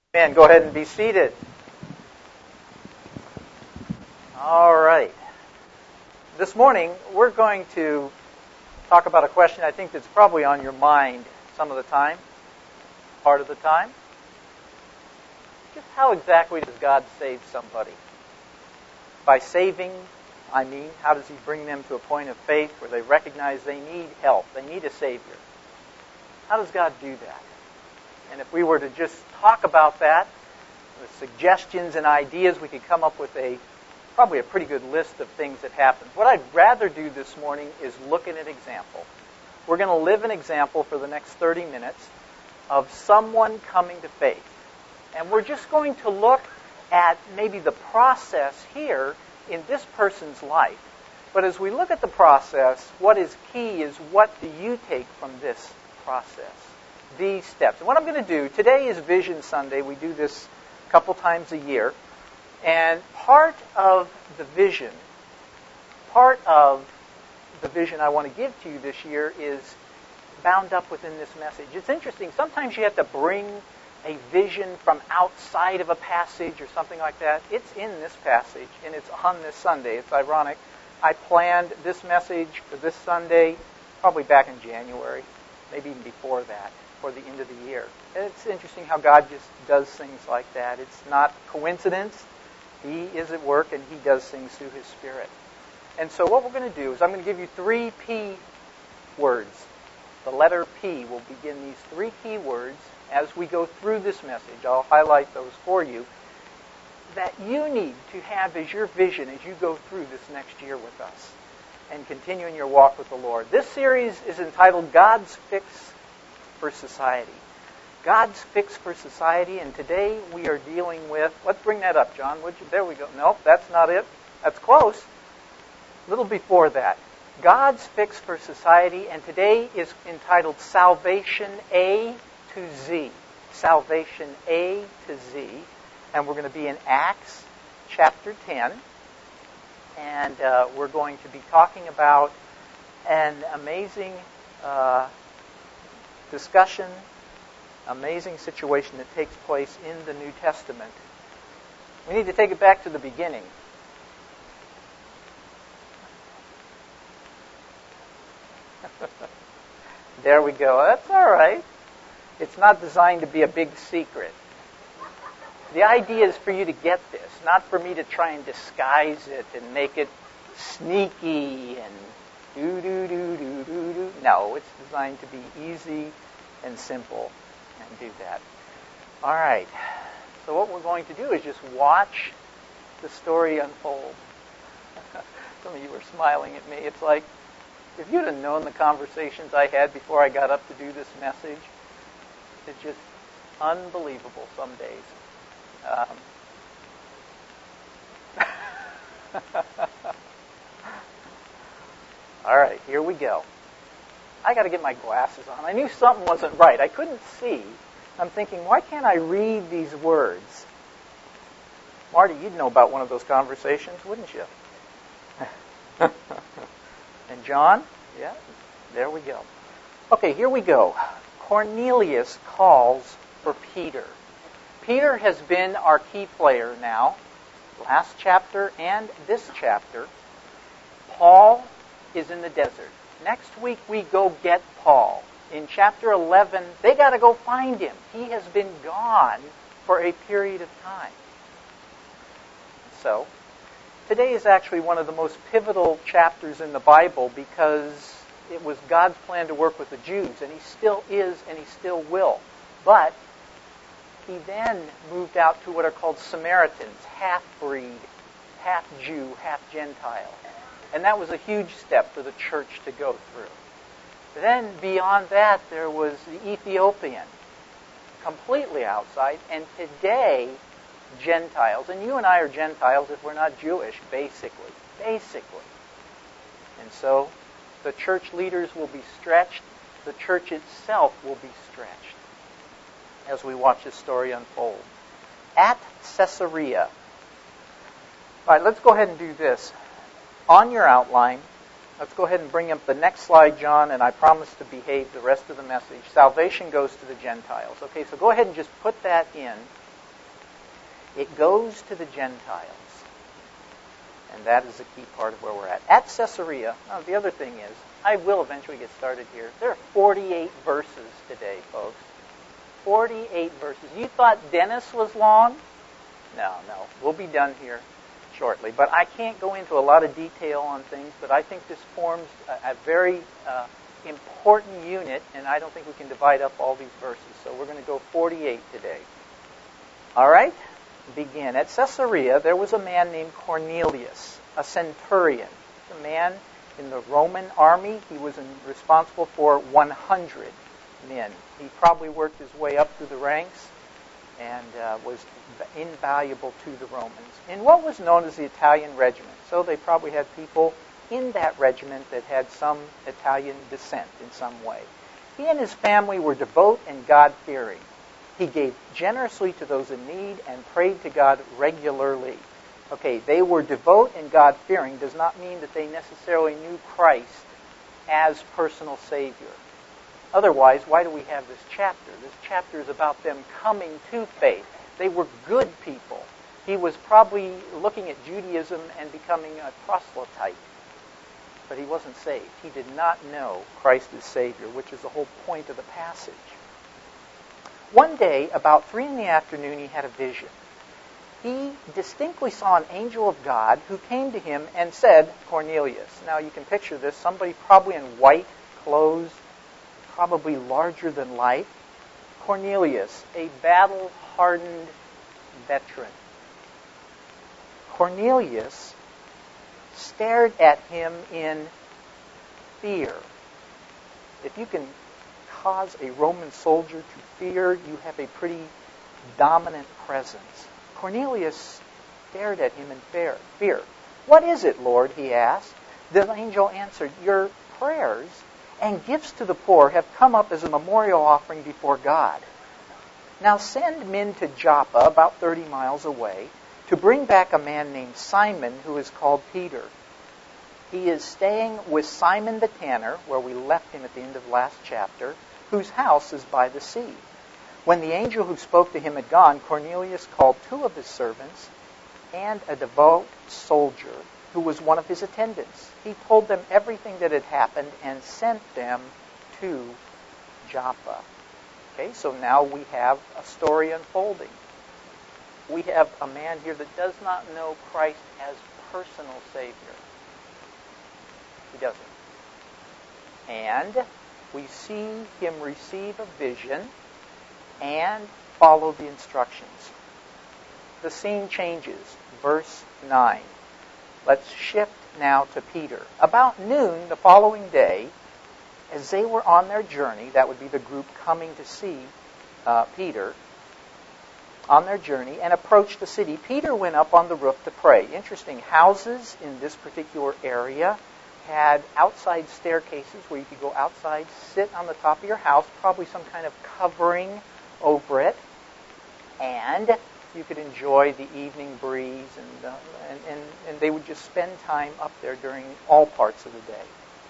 Man, go ahead and be seated. All right. This morning, we're going to talk about a question I think that's probably on your mind some of the time, part of the time. Just how exactly does God save somebody? By saving, I mean, how does He bring them to a point of faith where they recognize they need help, they need a Savior? How does God do that? And if we were to just talk about that, with suggestions and ideas, we could come up with probably a pretty good list of things that happen. What I'd rather do this morning is look at an example. We're going to live an example for the next 30 minutes of someone coming to faith. And we're just going to look at maybe the process here in this person's life. But as we look at the process, what is key is what do you take from this process? These steps. And what I'm going to do, today is Vision Sunday. We do this a couple times a year. And part of the vision I want to give to you this year is bound up within this message. It's interesting. Sometimes you have to bring a vision from outside of a passage or something like that. It's in this passage, and it's on this Sunday. It's ironic. I planned this message for this Sunday probably back in January, maybe even before that, for the end of the year. And it's interesting how God just does things like that. It's not coincidence. He is at work, and He does things through His Spirit. And so what we're going to do is I'm going to give you 3 P words. The letter P will begin these 3 key words as we go through this message. I'll highlight those for you that you need to have as your vision as you go through this next year with us and continue in your walk with the Lord. This series is entitled God's Fix for Society. God's Fix for Society, and today we are dealing with, let's bring that up, John. There we go. Nope, that's not it. That's close. A little before that. God's Fix for Society, and today is entitled Salvation A to Z. Salvation A to Z. And we're going to be in Acts chapter 10. And we're going to be talking about an amazing discussion, amazing situation that takes place in the New Testament. We need to take it back to the beginning. There we go. That's all right. It's not designed to be a big secret. The idea is for you to get this, not for me to try and disguise it and make it sneaky and do. No, it's designed to be easy and simple and do that. All right. So what we're going to do is just watch the story unfold. Some of you are smiling at me. It's like, if you'd have known the conversations I had before I got up to do this message, it's just unbelievable some days. All right, here we go. I got to get my glasses on. I knew something wasn't right. I couldn't see. I'm thinking, why can't I read these words? Marty, you'd know about one of those conversations, wouldn't you? And John? Yeah, there we go. Okay, here we go. Cornelius calls for Peter. Peter has been our key player now, last chapter and this chapter. Paul is in the desert. Next week we go get Paul. In chapter 11, they got to go find him. He has been gone for a period of time. So, today is actually one of the most pivotal chapters in the Bible because it was God's plan to work with the Jews, and He still is and He still will. But He then moved out to what are called Samaritans, half-breed, half-Jew, half-Gentile. And that was a huge step for the church to go through. Then beyond that, there was the Ethiopian, completely outside, and today, Gentiles. And you and I are Gentiles if we're not Jewish, basically. And so, the church leaders will be stretched. The church itself will be stretched as we watch this story unfold. At Caesarea. All right, let's go ahead and do this. On your outline, let's go ahead and bring up the next slide, John, and I promise to behave the rest of the message. Salvation goes to the Gentiles. Okay, so go ahead and just put that in. It goes to the Gentiles. And that is a key part of where we're at. At Caesarea, now the other thing is, I will eventually get started here. There are 48 verses today, folks. 48 verses. You thought Dennis was long? No. We'll be done here shortly. But I can't go into a lot of detail on things, but I think this forms a very important unit, and I don't think we can divide up all these verses. So we're going to go 48 today. All right? Begin. At Caesarea, there was a man named Cornelius, a centurion, a man in the Roman army. He was responsible for 100 men. He probably worked his way up through the ranks and was invaluable to the Romans in what was known as the Italian regiment. So they probably had people in that regiment that had some Italian descent in some way. He and his family were devout and God-fearing. He gave generously to those in need and prayed to God regularly. Okay, they were devout and God-fearing does not mean that they necessarily knew Christ as personal Savior. Otherwise, why do we have this chapter? This chapter is about them coming to faith. They were good people. He was probably looking at Judaism and becoming a proselyte. But he wasn't saved. He did not know Christ as Savior, which is the whole point of the passage. One day, about 3 p.m, he had a vision. He distinctly saw an angel of God who came to him and said, Cornelius. Now you can picture this, somebody probably in white clothes, probably larger than life. Cornelius, a battle-hardened veteran. Cornelius stared at him in fear. If you can cause a Roman soldier to fear, you have a pretty dominant presence. Cornelius stared at him in fear. What is it, Lord? He asked. The angel answered, your prayers and gifts to the poor have come up as a memorial offering before God. Now send men to Joppa, about 30 miles away, to bring back a man named Simon who is called Peter. He is staying with Simon the tanner, where we left him at the end of last chapter, whose house is by the sea. When the angel who spoke to him had gone, Cornelius called 2 of his servants and a devout soldier who was one of his attendants. He told them everything that had happened and sent them to Joppa. Okay, so now we have a story unfolding. We have a man here that does not know Christ as personal Savior. He doesn't. And we see him receive a vision and follow the instructions. The scene changes. Verse 9. Let's shift now to Peter. About noon the following day, as they were on their journey, that would be the group coming to see Peter, on their journey, and approached the city, Peter went up on the roof to pray. Interesting, houses in this particular area had outside staircases where you could go outside, sit on the top of your house, probably some kind of covering over it, and you could enjoy the evening breeze, and they would just spend time up there during all parts of the day.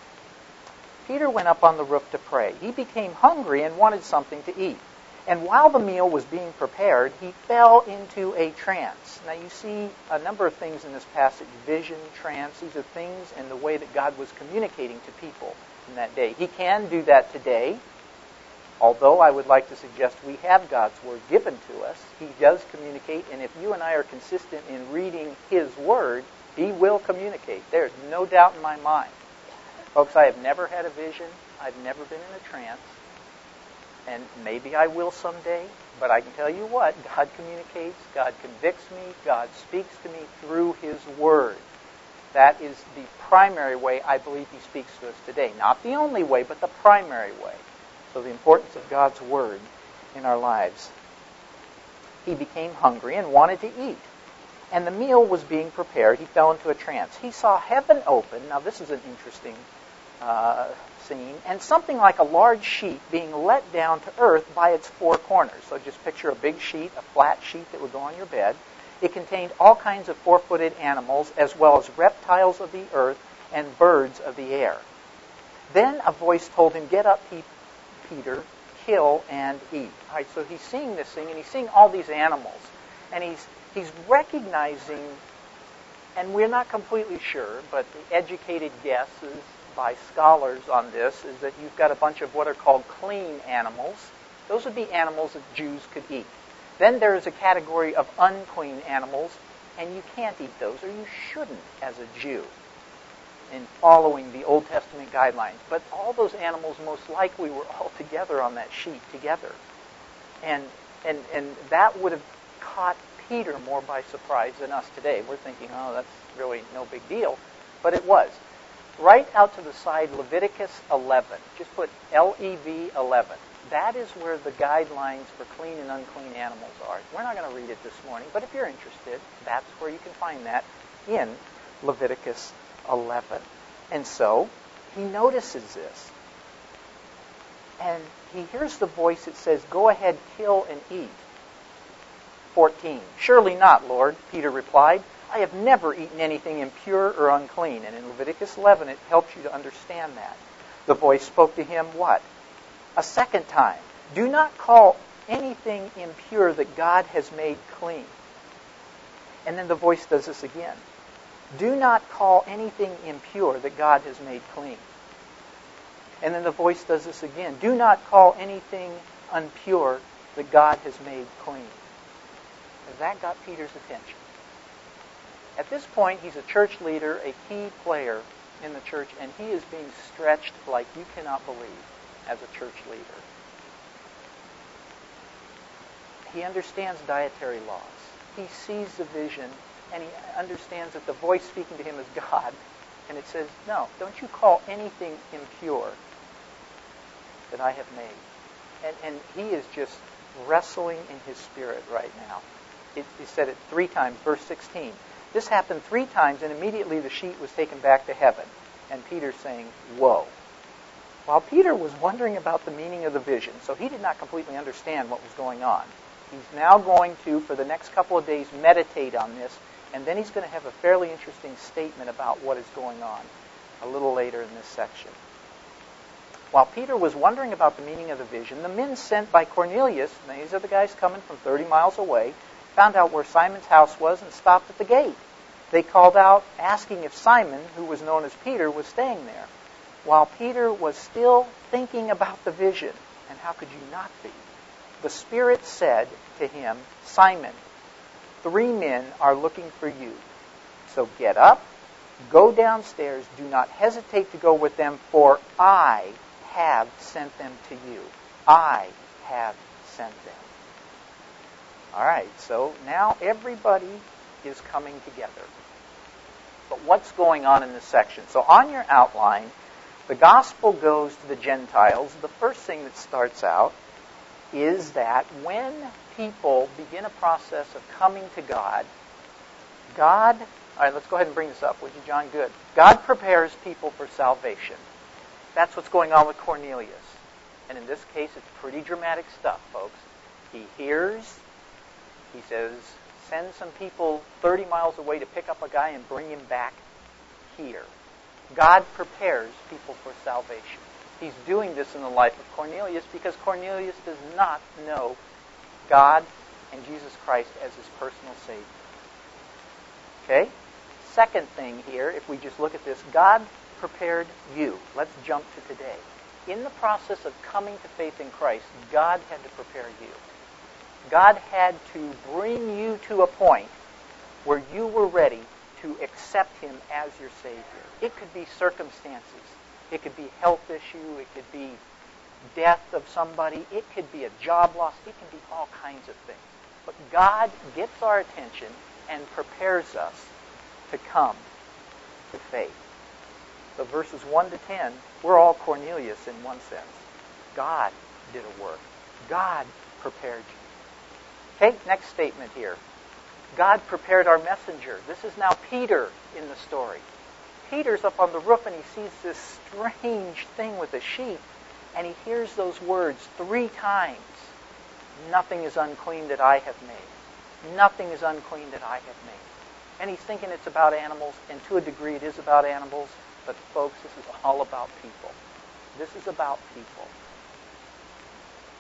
Peter went up on the roof to pray. He became hungry and wanted something to eat. And while the meal was being prepared, he fell into a trance. Now you see a number of things in this passage, vision, trance. These are things in the way that God was communicating to people in that day. He can do that today, although I would like to suggest we have God's Word given to us. He does communicate, and if you and I are consistent in reading His Word, He will communicate. There's no doubt in my mind. Folks, I have never had a vision. I've never been in a trance. And maybe I will someday, but I can tell you what, God communicates, God convicts me, God speaks to me through His Word. That is the primary way I believe He speaks to us today. Not the only way, but the primary way. So the importance of God's Word in our lives. He became hungry and wanted to eat. And the meal was being prepared. He fell into a trance. He saw heaven open. Now this is an interesting scene, and something like a large sheet being let down to earth by its 4 corners. So just picture a big sheet, a flat sheet that would go on your bed. It contained all kinds of 4-footed animals, as well as reptiles of the earth and birds of the air. Then a voice told him, "Get up, Peter, kill and eat." All right, so he's seeing this thing, and he's seeing all these animals, and He's recognizing, and we're not completely sure, but the educated guess is by scholars on this is that you've got a bunch of what are called clean animals. Those would be animals that Jews could eat. Then there is a category of unclean animals, and you can't eat those, or you shouldn't as a Jew in following the Old Testament guidelines. But all those animals most likely were all together on that sheet together. And that would have caught Peter more by surprise than us today. We're thinking, oh, that's really no big deal. But it was. Right out to the side, Leviticus 11. Just put LEV 11. That is where the guidelines for clean and unclean animals are. We're not going to read it this morning, but if you're interested, that's where you can find that in Leviticus 11. And so, he notices this. And he hears the voice that says, go ahead, kill and eat. 14. Surely not, Lord, Peter replied. I have never eaten anything impure or unclean. And in Leviticus 11, it helps you to understand that. The voice spoke to him, what? A second time. Do not call anything impure that God has made clean. And then the voice does this again. Do not call anything impure that God has made clean. And then the voice does this again. Do not call anything impure that God has made clean. And that got Peter's attention. At this point, he's a church leader, a key player in the church, and he is being stretched like you cannot believe as a church leader. He understands dietary laws. He sees the vision, and he understands that the voice speaking to him is God. And it says, no, don't you call anything impure that I have made. And he is just wrestling in his spirit right now. He said it 3 times, verse 16. This happened 3 times, and immediately the sheet was taken back to heaven. And Peter's saying, whoa. While Peter was wondering about the meaning of the vision, so he did not completely understand what was going on, he's now going to, for the next couple of days, meditate on this, and then he's going to have a fairly interesting statement about what is going on a little later in this section. While Peter was wondering about the meaning of the vision, the men sent by Cornelius, and these are the guys coming from 30 miles away, found out where Simon's house was and stopped at the gate. They called out, asking if Simon, who was known as Peter, was staying there. While Peter was still thinking about the vision, and how could you not be, the Spirit said to him, Simon, 3 men are looking for you. So get up, go downstairs, do not hesitate to go with them, for I have sent them to you. I have sent them. All right, so now everybody is coming together. But what's going on in this section? So on your outline, the gospel goes to the Gentiles. The first thing that starts out is that when people begin a process of coming to God, all right, let's go ahead and bring this up, would you, John? Good. God prepares people for salvation. That's what's going on with Cornelius. And in this case, it's pretty dramatic stuff, folks. He hears, he says, send some people 30 miles away to pick up a guy and bring him back here. God prepares people for salvation. He's doing this in the life of Cornelius because Cornelius does not know God and Jesus Christ as his personal Savior. Okay? Second thing here, if we just look at this, God prepared you. Let's jump to today. In the process of coming to faith in Christ, God had to prepare you. God had to bring you to a point where you were ready to accept him as your Savior. It could be circumstances. It could be health issue. It could be death of somebody. It could be a job loss. It can be all kinds of things. But God gets our attention and prepares us to come to faith. So verses 1 to 10, we're all Cornelius in one sense. God did a work. God prepared you. Okay, next statement here. God prepared our messenger. This is now Peter in the story. Peter's up on the roof and he sees this strange thing with a sheep, and he hears those words 3 times. Nothing is unclean that I have made. Nothing is unclean that I have made. And he's thinking it's about animals, and to a degree it is about animals, but folks, this is all about people. This is about people.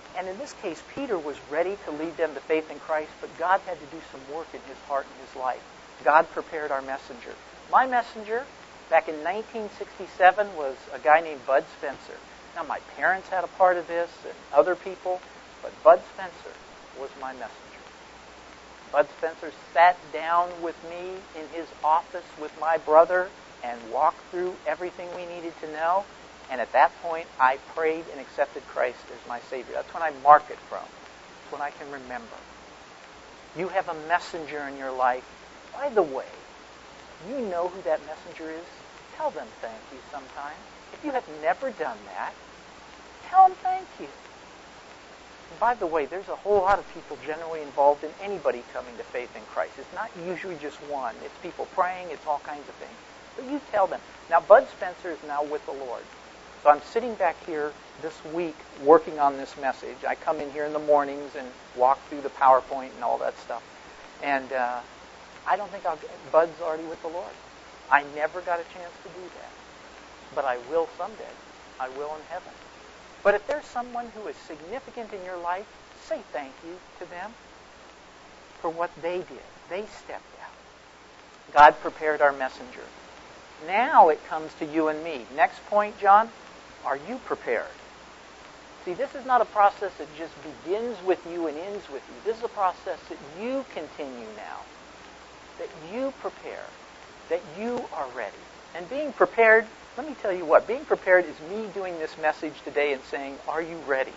And in this case, Peter was ready to lead them to faith in Christ, but God had to do some work in his heart and his life. God prepared our messenger. My messenger, back in 1967, was a guy named Bud Spencer. Now, my parents had a part of this, and other people, but Bud Spencer was my messenger. Bud Spencer sat down with me in his office with my brother and walked through everything we needed to know. And at that point, I prayed and accepted Christ as my Savior. That's when I mark it from. It's when I can remember. You have a messenger in your life. By the way, you know who that messenger is. Tell them thank you sometime. If you have never done that, tell them thank you. And by the way, there's a whole lot of people generally involved in anybody coming to faith in Christ. It's not usually just one. It's people praying. It's all kinds of things. But you tell them. Now, Bud Spencer is now with the Lord. So I'm sitting back here this week working on this message. I come in here in the mornings and walk through the PowerPoint and all that stuff. And I don't think Bud's already with the Lord. I never got a chance to do that. But I will someday. I will in heaven. But if there's someone who is significant in your life, say thank you to them for what they did. They stepped out. God prepared our messenger. Now it comes to you and me. Next point, John. Are you prepared? See, this is not a process that just begins with you and ends with you. This is a process that you continue now. That you prepare. That you are ready. And being prepared, let me tell you what. Being prepared is me doing this message today and saying, are you ready?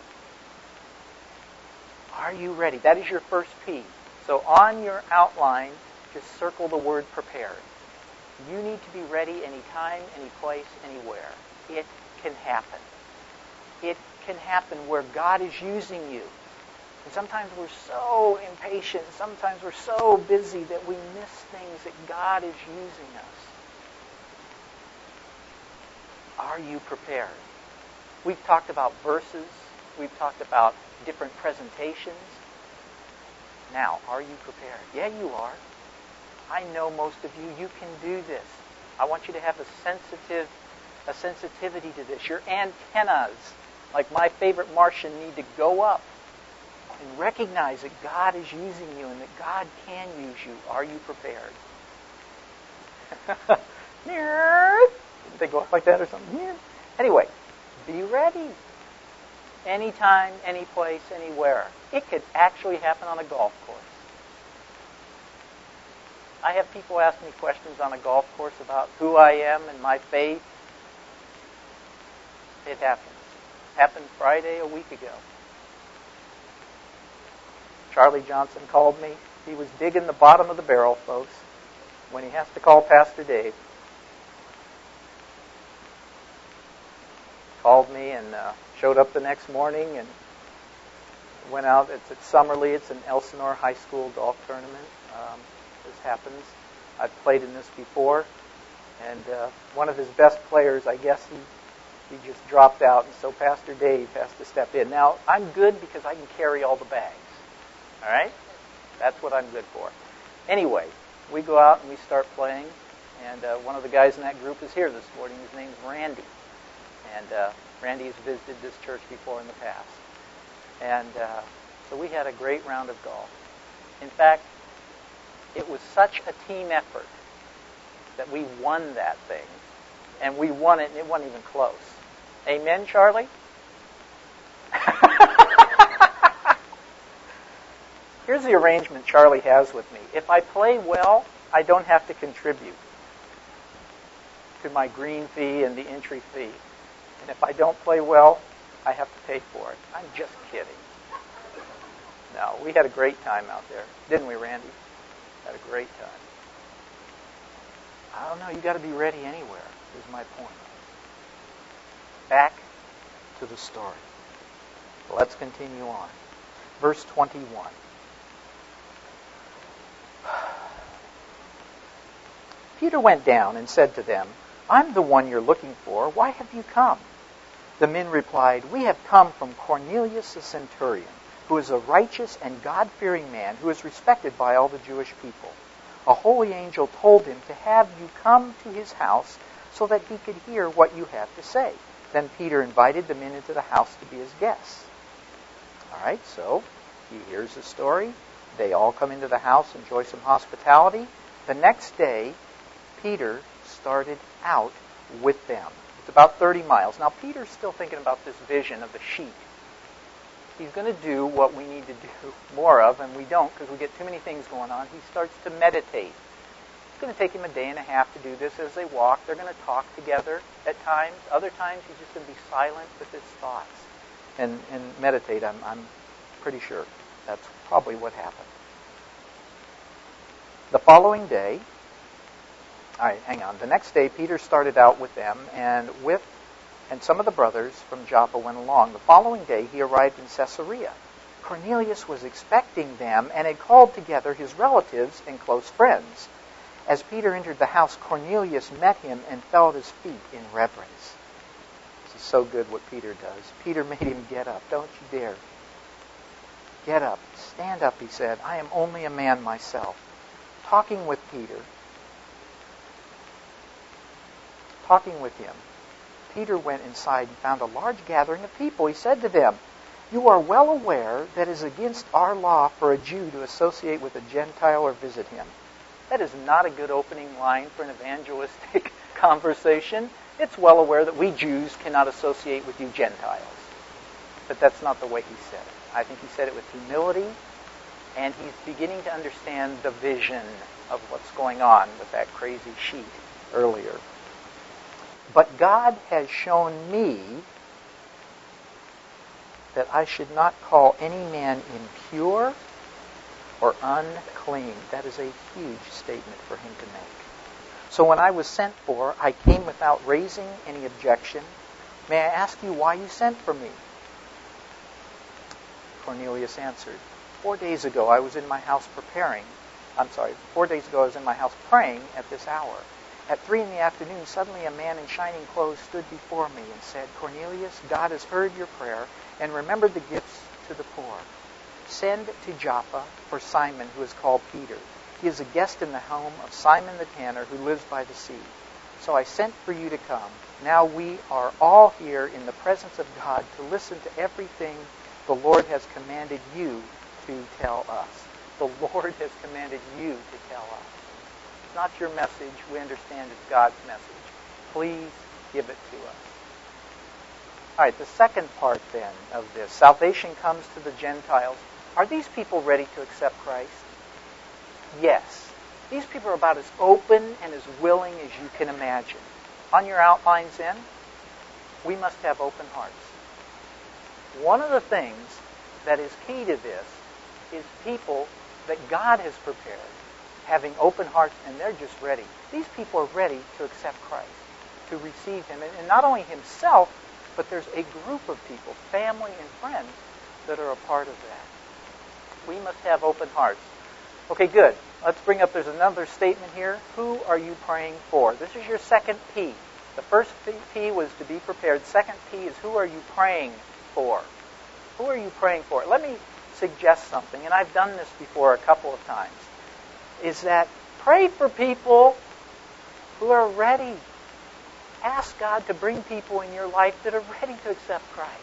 Are you ready? That is your first P. So on your outline, just circle the word prepared. You need to be ready anytime, any place, anywhere. It can happen. It can happen where God is using you. And sometimes we're so impatient, sometimes we're so busy that we miss things that God is using us. Are you prepared? We've talked about verses. We've talked about different presentations. Now, are you prepared? Yeah, you are. I know most of you can do this. I want you to have a sensitivity to this. Your antennas, like my favorite Martian, need to go up and recognize that God is using you and that God can use you. Are you prepared? Did they go up like that or something? Anyway, be ready. Anytime, any place, anywhere. It could actually happen on a golf course. I have people ask me questions on a golf course about who I am and my faith. It happens. Happened Friday a week ago. Charlie Johnson called me. He was digging the bottom of the barrel, folks, when he has to call Pastor Dave. Called me and showed up the next morning and went out. It's at Summerlee. It's an Elsinore High School golf tournament. This happens. I've played in this before. And one of his best players, I guess he just dropped out. And so Pastor Dave has to step in. Now, I'm good because I can carry all the bags. All right? That's what I'm good for. Anyway, we go out and we start playing. And one of the guys in that group is here this morning. His name's Randy. And Randy has visited this church before in the past. And so we had a great round of golf. In fact, it was such a team effort that we won that thing. And we won it, and it wasn't even close. Amen, Charlie? Here's the arrangement Charlie has with me. If I play well, I don't have to contribute to my green fee and the entry fee. And if I don't play well, I have to pay for it. I'm just kidding. No, we had a great time out there. Didn't we, Randy? Had a great time. I don't know. You got to be ready anywhere, is my point. Back to the story. Let's continue on. Verse 21. Peter went down and said to them, I'm the one you're looking for. Why have you come? The men replied, We have come from Cornelius the centurion, who is a righteous and God-fearing man who is respected by all the Jewish people. A holy angel told him to have you come to his house so that he could hear what you have to say. Then Peter invited the men into the house to be his guests. All right, so he hears the story. They all come into the house, enjoy some hospitality. The next day, Peter started out with them. It's about 30 miles. Now, Peter's still thinking about this vision of the sheet. He's going to do what we need to do more of, and we don't because we get too many things going on. He starts to meditate. It's going to take him a day and a half to do this as they walk. They're going to talk together at times. Other times, he's just going to be silent with his thoughts and meditate. I'm pretty sure that's probably what happened. The following day, all right, hang on. The next day, Peter started out with them, and some of the brothers from Joppa went along. The following day, he arrived in Caesarea. Cornelius was expecting them and had called together his relatives and close friends. As Peter entered the house, Cornelius met him and fell at his feet in reverence. This is so good what Peter does. Peter made him get up. Don't you dare. Get up. Stand up, he said. I am only a man myself. Talking with him, Peter went inside and found a large gathering of people. He said to them, "You are well aware that it is against our law for a Jew to associate with a Gentile or visit him." That is not a good opening line for an evangelistic conversation. It's well aware that we Jews cannot associate with you Gentiles. But that's not the way he said it. I think he said it with humility, and he's beginning to understand the vision of what's going on with that crazy sheet earlier. But God has shown me that I should not call any man impure or unclean. That is a huge statement for him to make. So when I was sent for, I came without raising any objection. May I ask you why you sent for me? Cornelius answered, 4 days ago I was in my house praying at this hour. At 3 p.m, suddenly a man in shining clothes stood before me and said, "Cornelius, God has heard your prayer and remembered the gifts to the poor. Send to Joppa for Simon, who is called Peter. He is a guest in the home of Simon the tanner, who lives by the sea." So I sent for you to come. Now we are all here in the presence of God to listen to everything the Lord has commanded you to tell us. The Lord has commanded you to tell us. It's not your message. We understand it's God's message. Please give it to us. All right, the second part then of this. Salvation comes to the Gentiles. Are these people ready to accept Christ? Yes. These people are about as open and as willing as you can imagine. On your outlines then, we must have open hearts. One of the things that is key to this is people that God has prepared, having open hearts, and they're just ready. These people are ready to accept Christ, to receive Him. And not only Himself, but there's a group of people, family and friends, that are a part of that. We must have open hearts. Okay, good. Let's bring up, there's another statement here. Who are you praying for? This is your second P. The first P was to be prepared. Second P is who are you praying for? Who are you praying for? Let me suggest something, and I've done this before a couple of times, is that pray for people who are ready. Ask God to bring people in your life that are ready to accept Christ.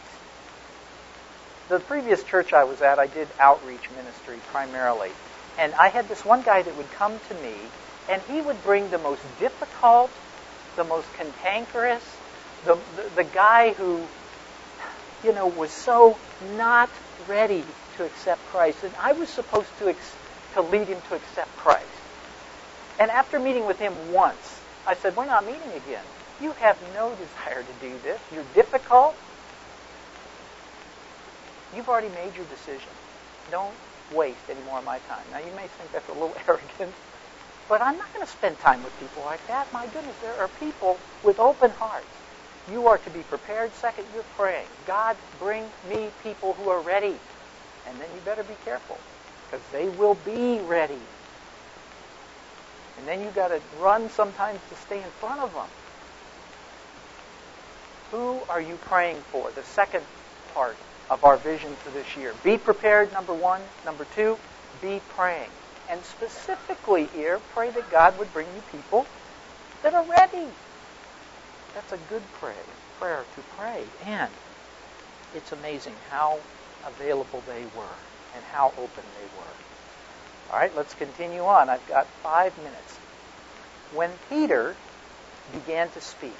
The previous church I was at, I did outreach ministry primarily. And I had this one guy that would come to me, and he would bring the most difficult, the most cantankerous, the guy who, was so not ready to accept Christ. And I was supposed to lead him to accept Christ. And after meeting with him once, I said, "We're not meeting again. You have no desire to do this. You're difficult. You've already made your decision. Don't waste any more of my time." Now, you may think that's a little arrogant, but I'm not going to spend time with people like that. My goodness, there are people with open hearts. You are to be prepared. Second, you're praying, "God, bring me people who are ready." And then you better be careful, because they will be ready. And then you got to run sometimes to stay in front of them. Who are you praying for? The second part of our vision for this year. Be prepared, number one. Number two, be praying. And specifically here, pray that God would bring you people that are ready. That's a good prayer to pray. And it's amazing how available they were and how open they were. All right, let's continue on. I've got 5 minutes. When Peter began to speak.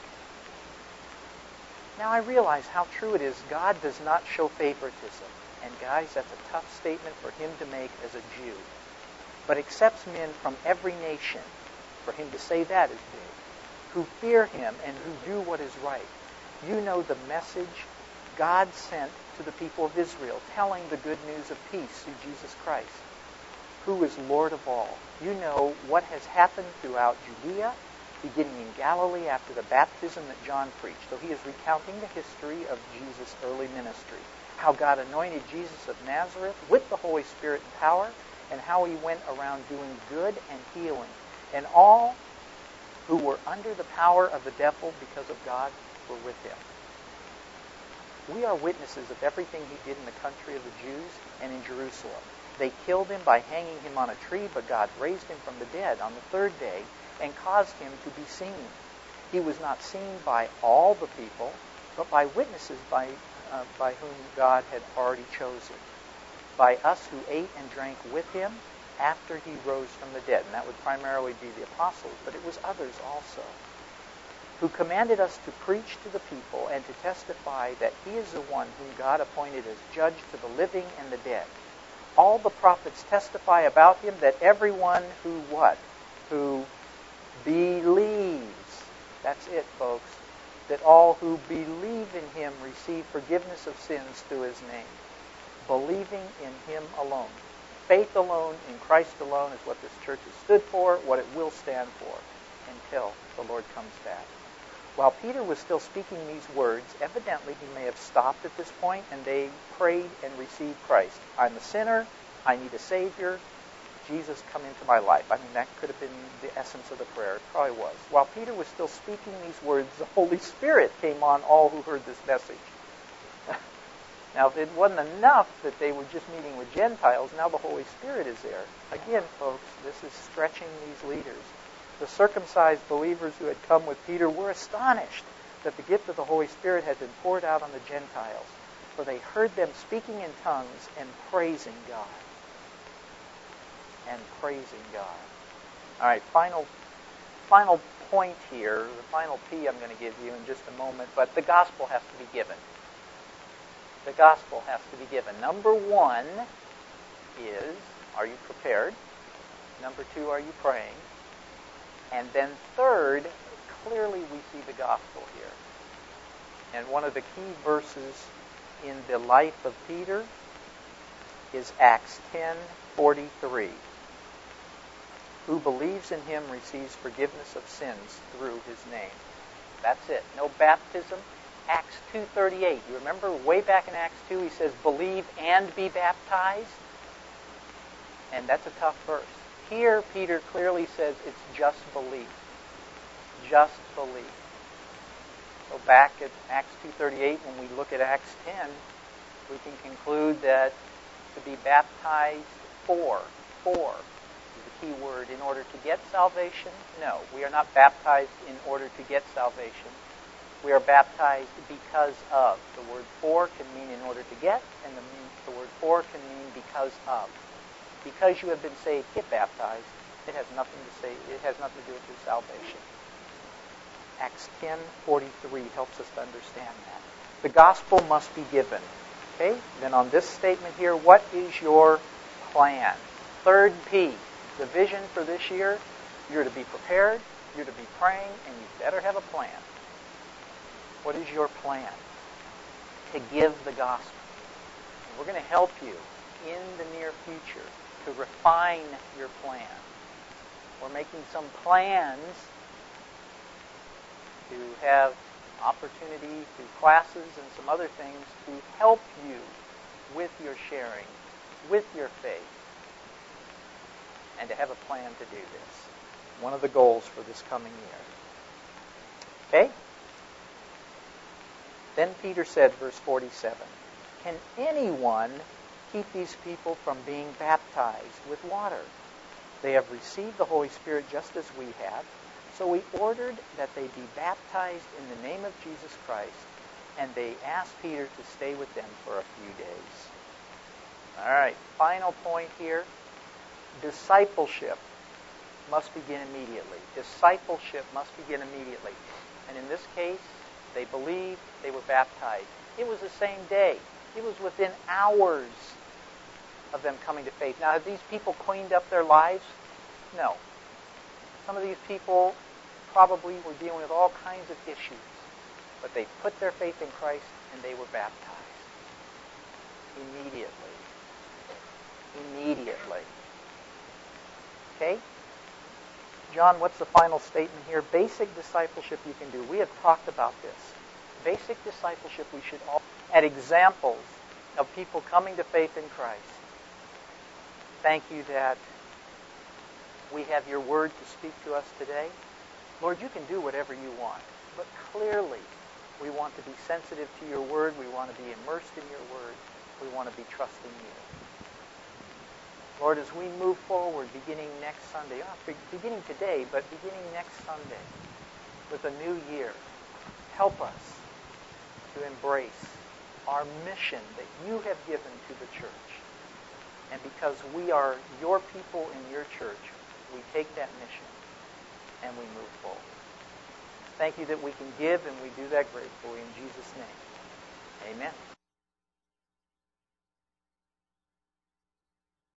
Now I realize how true it is. God does not show favoritism. And guys, that's a tough statement for him to make as a Jew. But accepts men from every nation. For him to say that is big. Who fear him and who do what is right. You know the message God sent to the people of Israel, telling the good news of peace through Jesus Christ, who is Lord of all. You know what has happened throughout Judea, beginning in Galilee after the baptism that John preached. So he is recounting the history of Jesus' early ministry. How God anointed Jesus of Nazareth with the Holy Spirit and power, and how he went around doing good and healing. And all who were under the power of the devil because of God were with him. We are witnesses of everything he did in the country of the Jews and in Jerusalem. They killed him by hanging him on a tree, but God raised him from the dead on the third day and caused him to be seen. He was not seen by all the people, but by witnesses by whom God had already chosen. By us who ate and drank with him after he rose from the dead. And that would primarily be the apostles, but it was others also. Who commanded us to preach to the people and to testify that he is the one whom God appointed as judge to the living and the dead. All the prophets testify about him that everyone who what? Who believes. That's it, folks. That all who believe in him receive forgiveness of sins through his name. Believing in him alone. Faith alone in Christ alone is what this church has stood for, what it will stand for until the Lord comes back. While Peter was still speaking these words, evidently he may have stopped at this point and they prayed and received Christ. I'm a sinner. I need a Savior. Jesus, come into my life. I mean, that could have been the essence of the prayer. It probably was. While Peter was still speaking these words, the Holy Spirit came on all who heard this message. Now, if it wasn't enough that they were just meeting with Gentiles, now the Holy Spirit is there. Again, folks, this is stretching these leaders. The circumcised believers who had come with Peter were astonished that the gift of the Holy Spirit had been poured out on the Gentiles, for they heard them speaking in tongues and praising God. And praising God. All right, final point here, the final P I'm going to give you in just a moment, but the gospel has to be given. The gospel has to be given. Number one is, are you prepared? Number two, are you praying? And then third, clearly we see the gospel here. And one of the key verses in the life of Peter is Acts 10:43. Who believes in him receives forgiveness of sins through his name. That's it. No baptism. Acts 2:38. You remember way back in Acts 2 he says, believe and be baptized? And that's a tough verse. Here Peter clearly says it's just belief. Just belief. So back at Acts 2:38, when we look at Acts 10, we can conclude that to be baptized for is the key word, in order to get salvation? No, we are not baptized in order to get salvation. We are baptized because of. The word for can mean in order to get, and the word for can mean because of. Because you have been saved, get baptized. It has nothing to do with your salvation. Acts 10:43 helps us to understand that. The gospel must be given. Okay? Then on this statement here, what is your plan? Third P, the vision for this year. You're to be prepared, you're to be praying, and you better have a plan. What is your plan? To give the gospel. And we're going to help you in the near future to refine your plan. We're making some plans to have opportunity through classes and some other things to help you with your sharing, with your faith, and to have a plan to do this. One of the goals for this coming year. Okay? Then Peter said, verse 47, can anyone keep these people from being baptized with water? They have received the Holy Spirit just as we have. So we ordered that they be baptized in the name of Jesus Christ, and they asked Peter to stay with them for a few days. All right, final point here. Discipleship must begin immediately. Discipleship must begin immediately. And in this case, they believed, they were baptized. It was the same day. It was within hours of them coming to faith. Now, have these people cleaned up their lives? No. Some of these people probably were dealing with all kinds of issues. But they put their faith in Christ and they were baptized. Immediately. Immediately. Okay? John, what's the final statement here? Basic discipleship you can do. We have talked about this. Basic discipleship we should all... At examples of people coming to faith in Christ. Thank you that we have your word to speak to us today. Lord, you can do whatever you want. But clearly, we want to be sensitive to your word. We want to be immersed in your word. We want to be trusting you. Lord, as we move forward, beginning next Sunday, not beginning today, but beginning next Sunday, with a new year, help us to embrace our mission that you have given to the church. And because we are your people in your church, we take that mission and we move forward. Thank you that we can give and we do that gratefully in Jesus' name. Amen.